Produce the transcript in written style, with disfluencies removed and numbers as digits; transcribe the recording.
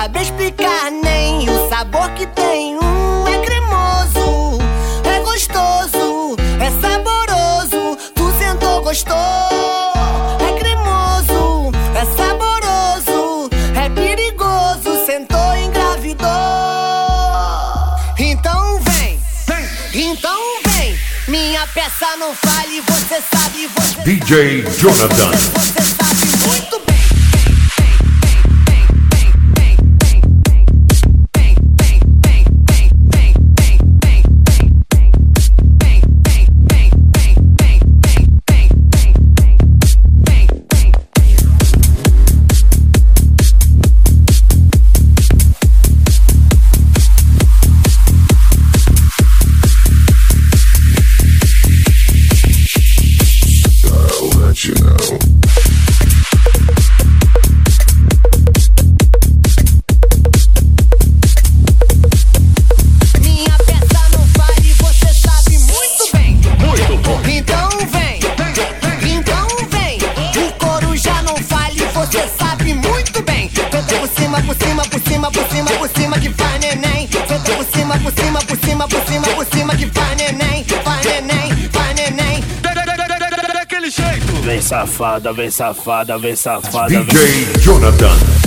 sabe explicar nem o sabor que tem. É cremoso, é gostoso, é saboroso. Tu sentou, gostou. É cremoso, é saboroso, é perigoso. Sentou, engravidou. Então vem, então vem. Minha peça não fale, você sabe, você DJ Jonathan. Você sabe muito bem. You know. Minha peça não fale, você sabe muito bem. Muito bom. Então vem, então vem. O couro já não fale, você sabe muito bem. Senta por cima, por cima, por cima, por cima, por cima que faz neném. Senta por cima, por cima, por cima, por cima, por cima que faz neném. Faz neném, faz neném. Daquele jeito. Vem safada, vem safada, vem safada. DJ Jonathan.